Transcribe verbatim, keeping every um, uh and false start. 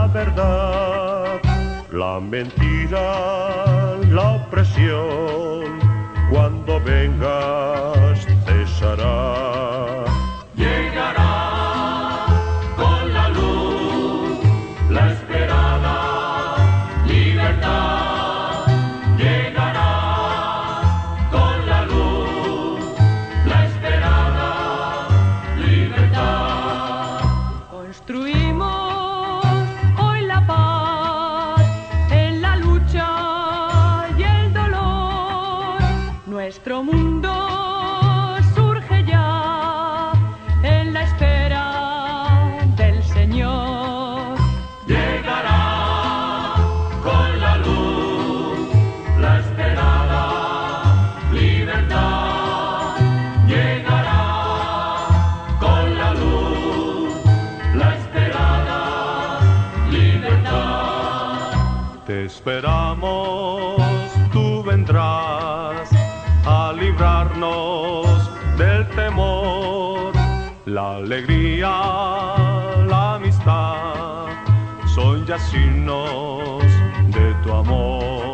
la verdad, la mentira, la opresión, cuando vengas cesará. Llegará con la luz la esperada libertad. Llegará con la luz la esperada libertad. Construimos hoy la paz en la lucha y el dolor. Nuestro mundo surge ya en la espera del Señor. Llegará con la luz la esperada libertad. Llegará con la luz la esperada libertad. Te esperamos, tú vendrás a librarnos del temor. La alegría, la amistad son ya signos de tu amor.